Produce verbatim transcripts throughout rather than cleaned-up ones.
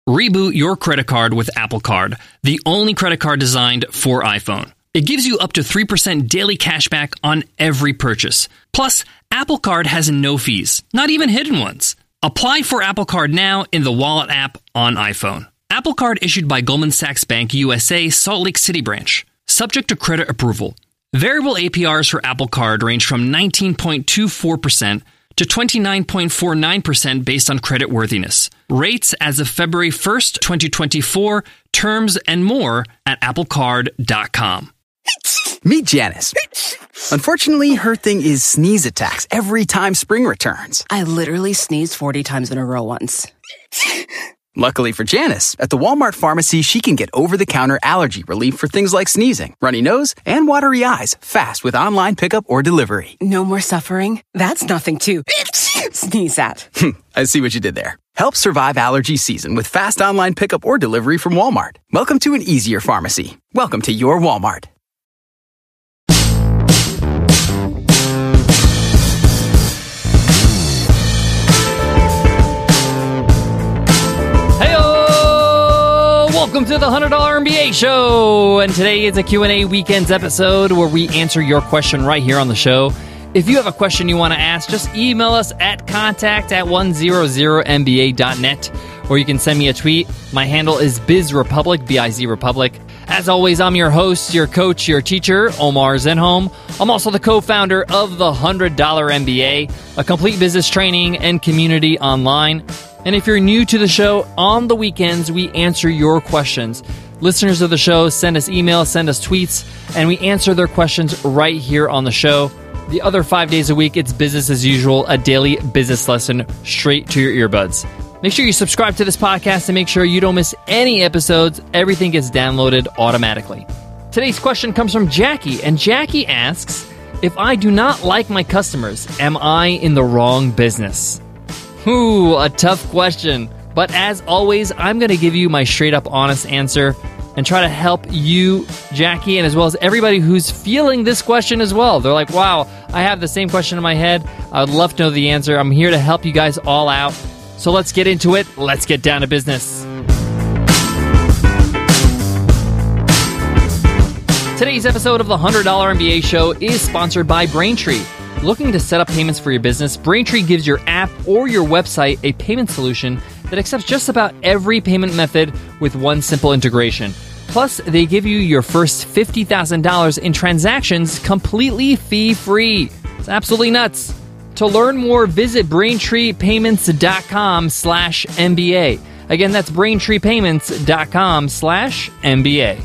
Reboot your credit card with Apple Card, the only credit card designed for iPhone. It gives you up to three percent daily cash back on every purchase. Plus, Apple Card has no fees, not even hidden ones. Apply for Apple Card now in the Wallet app on iPhone. Apple Card issued by Goldman Sachs Bank U S A Salt Lake City branch. Subject to credit approval. Variable A P Rs for Apple Card range from nineteen point two four percent to twenty-nine point four nine percent based on credit worthiness. Rates as of February first, twenty twenty-four. Terms and more at apple card dot com. Meet Janice. Unfortunately, her thing is sneeze attacks every time spring returns. I literally sneezed forty times in a row once. Luckily for Janice, at the Walmart pharmacy, she can get over-the-counter allergy relief for things like sneezing, runny nose, and watery eyes fast with online pickup or delivery. No more suffering? That's nothing to sneeze at. I see what you did there. Help survive allergy season with fast online pickup or delivery from Walmart. Welcome to an easier pharmacy. Welcome to your Walmart. Welcome to the one hundred dollar M B A Show, and today is a Q and A Weekends episode where we answer your question right here on the show. If you have a question you want to ask, just email us at contact at one hundred M B A dot net, or you can send me a tweet. My handle is BizRepublic, B I Z Republic. As always, I'm your host, your coach, your teacher, Omar Zenhom. I'm also the co-founder of the one hundred dollar M B A, a complete business training and community online. And if you're new to the show, on the weekends, we answer your questions. Listeners of the show send us emails, send us tweets, and we answer their questions right here on the show. The other five days a week, it's business as usual, a daily business lesson straight to your earbuds. Make sure you subscribe to this podcast and make sure you don't miss any episodes. Everything gets downloaded automatically. Today's question comes from Jackie, and Jackie asks, if I do not like my customers, am I in the wrong business? Ooh, a tough question. But as always, I'm going to give you my straight up honest answer and try to help you, Jackie, and as well as everybody who's feeling this question as well. They're like, wow, I have the same question in my head. I would love to know the answer. I'm here to help you guys all out. So let's get into it. Let's get down to business. Today's episode of the one hundred dollar M B A Show is sponsored by Braintree. Looking to set up payments for your business? Braintree gives your app or your website a payment solution that accepts just about every payment method with one simple integration. Plus, they give you your first fifty thousand dollars in transactions completely fee-free. It's absolutely nuts. To learn more, visit BraintreePayments.com slash MBA. Again, that's BraintreePayments.com slash MBA.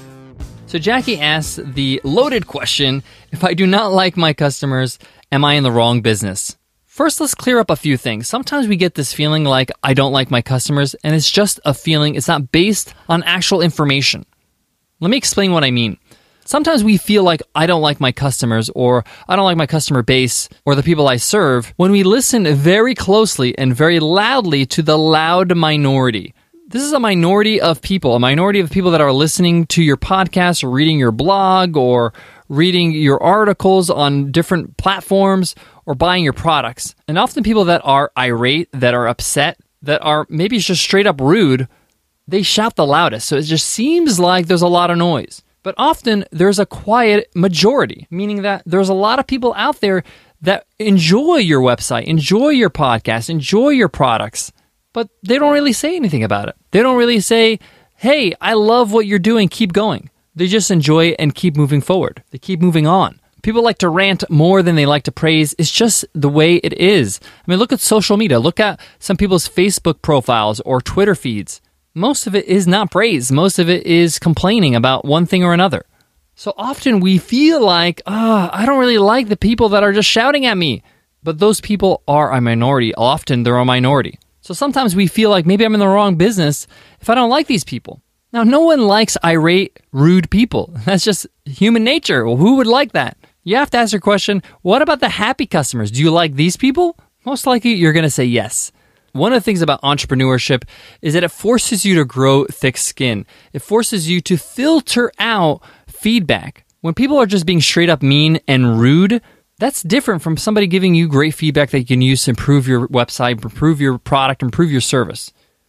So Jackie asks the loaded question, if I do not like my customers, am I in the wrong business? First, let's clear up a few things. Sometimes we get this feeling like I don't like my customers, and it's just a feeling. It's not based on actual information. Let me explain what I mean. Sometimes we feel like I don't like my customers, or I don't like my customer base, or the people I serve, when we listen very closely and very loudly to the loud minority. This is a minority of people, a minority of people that are listening to your podcast or reading your blog or reading your articles on different platforms or buying your products. And often people that are irate, that are upset, that are maybe just straight up rude, they shout the loudest. So it just seems like there's a lot of noise. But often there's a quiet majority, meaning that there's a lot of people out there that enjoy your website, enjoy your podcast, enjoy your products. But they don't really say anything about it. They don't really say, hey, I love what you're doing, keep going. They just enjoy it and keep moving forward. They keep moving on. People like to rant more than they like to praise. It's just the way it is. I mean, look at social media. Look at some people's Facebook profiles or Twitter feeds. Most of it is not praise. Most of it is complaining about one thing or another. So often we feel like, ah, oh, I don't really like the people that are just shouting at me. But those people are a minority. Often they're a minority. So sometimes we feel like maybe I'm in the wrong business if I don't like these people. Now, no one likes irate, rude people. That's just human nature. Well, who would like that? You have to ask your question, what about the happy customers? Do you like these people? Most likely you're going to say yes. One of the things about entrepreneurship is that it forces you to grow thick skin. It forces you to filter out feedback. When people are just being straight up mean and rude, that's different from somebody giving you great feedback that you can use to improve your website, improve your product, improve your service.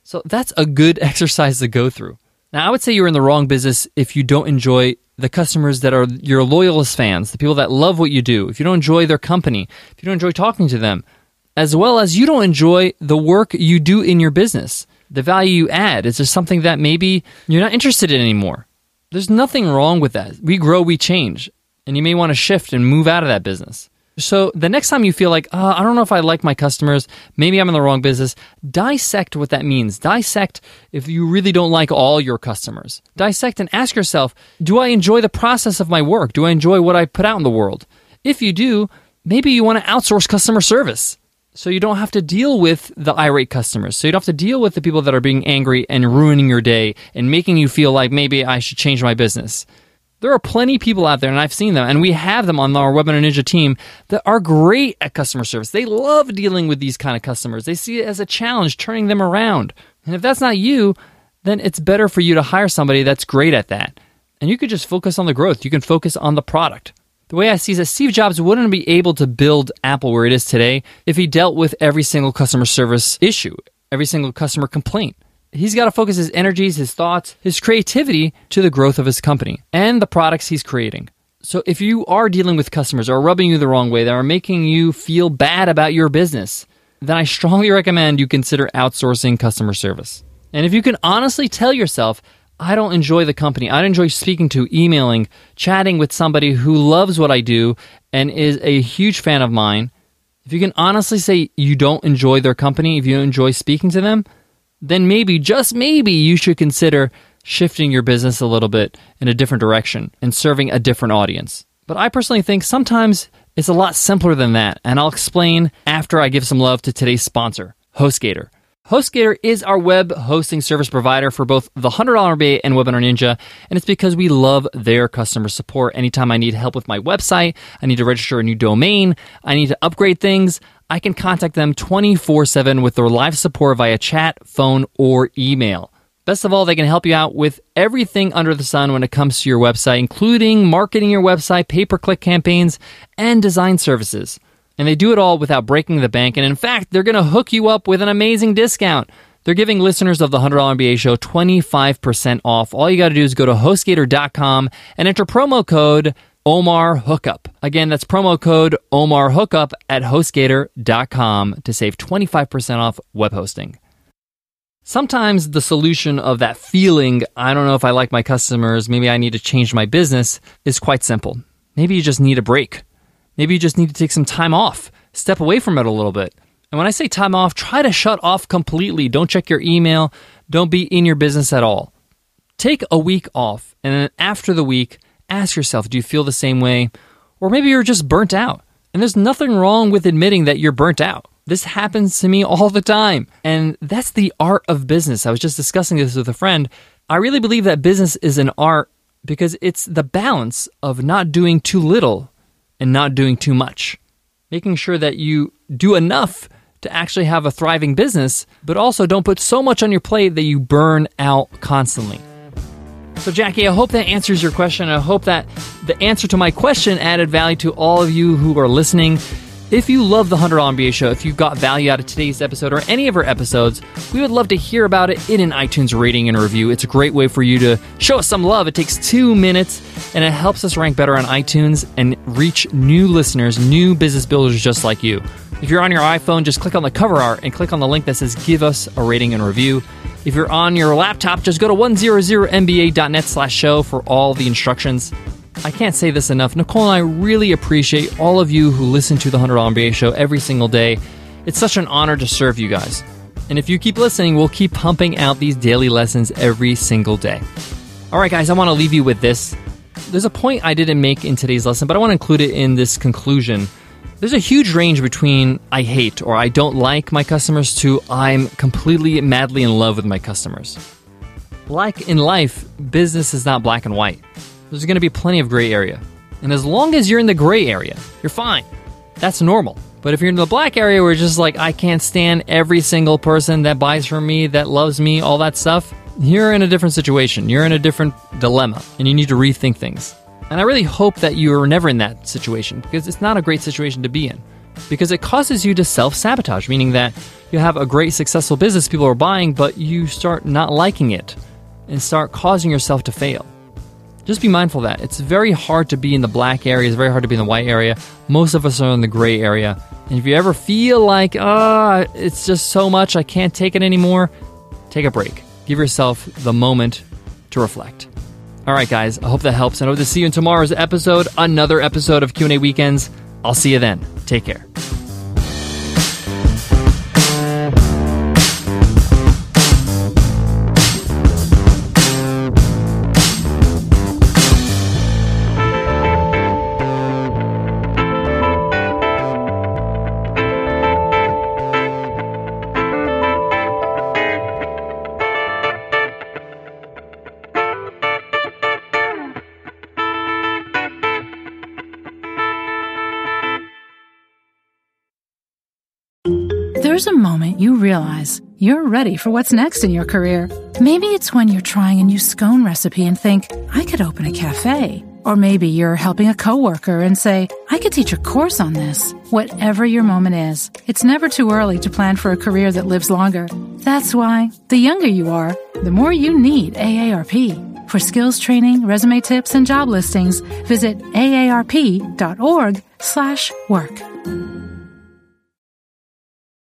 So that's a good exercise to go through. Now, I would say you're in the wrong business if you don't enjoy the customers that are your loyalist fans, the people that love what you do. If you don't enjoy their company, if you don't enjoy talking to them, as well as you don't enjoy the work you do in your business, the value you add. Is there something that maybe you're not interested in anymore? There's nothing wrong with that. We grow, we change, and you may want to shift and move out of that business. So the next time you feel like, oh, I don't know if I like my customers, maybe I'm in the wrong business, dissect what that means. Dissect if you really don't like all your customers. Dissect and ask yourself, do I enjoy the process of my work? Do I enjoy what I put out in the world? If you do, maybe you want to outsource customer service so you don't have to deal with the irate customers. So you don't have to deal with the people that are being angry and ruining your day and making you feel like maybe I should change my business. There are plenty of people out there, and I've seen them, and we have them on our Webinar Ninja team that are great at customer service. They love dealing with these kind of customers. They see it as a challenge, turning them around. And if that's not you, then it's better for you to hire somebody that's great at that. And you could just focus on the growth. You can focus on the product. The way I see it is that Steve Jobs wouldn't be able to build Apple where it is today if he dealt with every single customer service issue, every single customer complaint. He's got to focus his energies, his thoughts, his creativity to the growth of his company and the products he's creating. So if you are dealing with customers or rubbing you the wrong way, that are making you feel bad about your business, then I strongly recommend you consider outsourcing customer service. And if you can honestly tell yourself, I don't enjoy the company, I don't enjoy speaking to, emailing, chatting with somebody who loves what I do and is a huge fan of mine, if you can honestly say you don't enjoy their company, if you don't enjoy speaking to them, then maybe, just maybe, you should consider shifting your business a little bit in a different direction and serving a different audience. But I personally think sometimes it's a lot simpler than that, and I'll explain after I give some love to today's sponsor, HostGator. HostGator is our web hosting service provider for both the one hundred dollar M B A and Webinar Ninja, and it's because we love their customer support. Anytime I need help with my website, I need to register a new domain, I need to upgrade things, I can contact them twenty-four seven with their live support via chat, phone, or email. Best of all, they can help you out with everything under the sun when it comes to your website, including marketing your website, pay-per-click campaigns, and design services. And they do it all without breaking the bank. And in fact, they're going to hook you up with an amazing discount. They're giving listeners of the one hundred dollar M B A show twenty-five percent off. All you got to do is go to HostGator dot com and enter promo code Omar Hookup. Again, that's promo code Omar Hookup at HostGator dot com to save twenty-five percent off web hosting. Sometimes the solution of that feeling, I don't know if I like my customers, maybe I need to change my business, is quite simple. Maybe you just need a break. Maybe you just need to take some time off, step away from it a little bit. And when I say time off, try to shut off completely. Don't check your email. Don't be in your business at all. Take a week off, and then after the week, ask yourself, do you feel the same way? Or maybe you're just burnt out. And there's nothing wrong with admitting that you're burnt out. This happens to me all the time. And that's the art of business. I was just discussing this with a friend. I really believe that business is an art because it's the balance of not doing too little and not doing too much. Making sure that you do enough to actually have a thriving business, but also don't put so much on your plate that you burn out constantly. So Jackie, I hope that answers your question. I hope that the answer to my question added value to all of you who are listening. If you love the one hundred dollar M B A show, if you got value out of today's episode or any of our episodes, we would love to hear about it in an iTunes rating and review. It's a great way for you to show us some love. It takes two minutes, and it helps us rank better on iTunes and reach new listeners, new business builders just like you. If you're on your iPhone, just click on the cover art and click on the link that says give us a rating and review. If you're on your laptop, just go to one hundred M B A dot net slash show for all the instructions. I can't say this enough. Nicole and I really appreciate all of you who listen to the one hundred dollar M B A show every single day. It's such an honor to serve you guys. And if you keep listening, we'll keep pumping out these daily lessons every single day. All right, guys, I want to leave you with this. There's a point I didn't make in today's lesson, but I want to include it in this conclusion. There's a huge range between I hate or I don't like my customers to I'm completely madly in love with my customers. Like in life, business is not black and white. There's going to be plenty of gray area. And as long as you're in the gray area, you're fine. That's normal. But if you're in the black area where it's just like, I can't stand every single person that buys from me, that loves me, all that stuff, you're in a different situation. You're in a different dilemma, and you need to rethink things. And I really hope that you're never in that situation, because it's not a great situation to be in. because it causes you to self-sabotage, meaning that you have a great, successful business people are buying, but you start not liking it and start causing yourself to fail. Just be mindful of that. It's very hard to be in the black area. It's very hard to be in the white area. Most of us are in the gray area. And if you ever feel like, ah, oh, it's just so much, I can't take it anymore, take a break. Give yourself the moment to reflect. All right, guys, I hope that helps. I hope to see you in tomorrow's episode, another episode of Q and A Weekends. I'll see you then. Take care. There's a moment you realize you're ready for what's next in your career. Maybe it's when you're trying a new scone recipe and think, I could open a cafe. Or maybe you're helping a coworker and say, I could teach a course on this. Whatever your moment is, it's never too early to plan for a career that lives longer. That's why, the younger you are, the more you need A A R P. For skills training, resume tips, and job listings, visit A A R P dot org slash work.